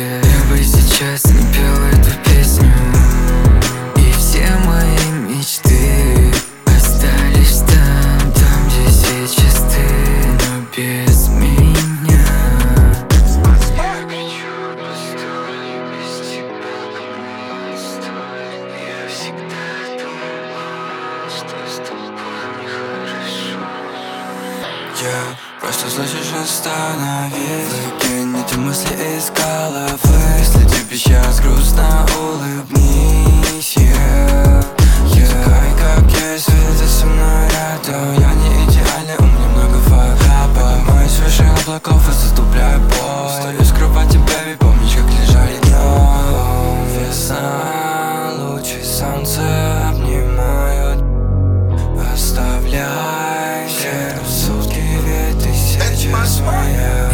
yeah. Я бы сейчас не пел эту песню, и все мои мечты остались там, где сейчас ты, но без меня. Я кричу, постой, без тебя не стоит. Я всегда думала, что с тобой нехорошо. Я просто слышишь, остановись. Выкинь эти мысли из головы. Если тебе сейчас грустно, улыбнись, yeah. Пускай как есть, ведь со мной рядом. Я не идеальный, у меня много факапов. Поднимаюсь выше облаков и заступляю бой. Стою с кровати, бэби, помнишь, как лежали днем. Весна, лучи солнца обнимают. Оставляй все рассудки, ведь ты сейчас моя.